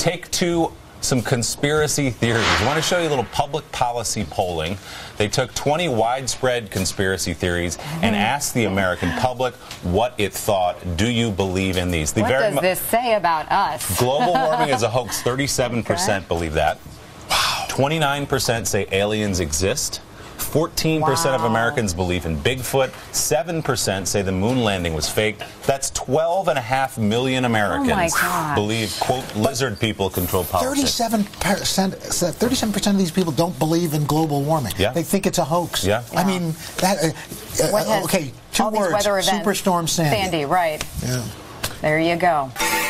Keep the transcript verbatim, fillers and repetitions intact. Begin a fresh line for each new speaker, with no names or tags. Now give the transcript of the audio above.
take two some conspiracy theories. I want to show you a little public policy polling. They took twenty widespread conspiracy theories and asked the American public what it thought. Do you believe in these? The
what
very
does this say about us?
Global warming is a hoax. thirty-seven percent okay. believe that. Wow. twenty-nine percent say aliens exist. fourteen percent wow. of Americans believe in Bigfoot. seven percent say the moon landing was fake. That's twelve and a half million Americans
oh
believe, quote, lizard people control politics.
thirty-seven percent, thirty-seven percent of these people don't believe in global warming.
Yeah.
They think it's a hoax.
Yeah.
I yeah. mean, that, uh, uh, okay, two words, Superstorm Sandy.
Sandy, right.
Yeah.
There you go.